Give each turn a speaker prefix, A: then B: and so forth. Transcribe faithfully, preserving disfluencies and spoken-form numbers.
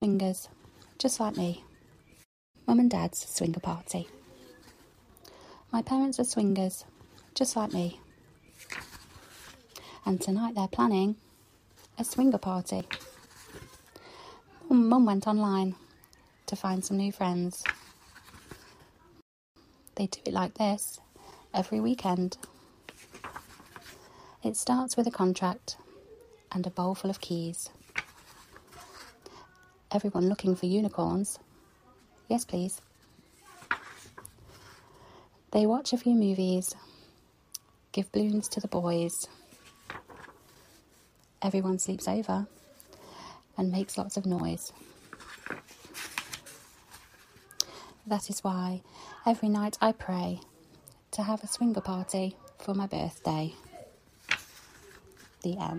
A: Swingers, just like me. Mum and Dad's swinger party. My parents are swingers, just like me. And tonight they're planning a swinger party. Mum went online to find some new friends. They do it like this every weekend. It starts with a contract and a bowl full of keys. Everyone looking for unicorns. Yes, please. They watch a few movies, give balloons to the boys. Everyone sleeps over and makes lots of noise. That is why every night I pray to have a swinger party for my birthday. The end.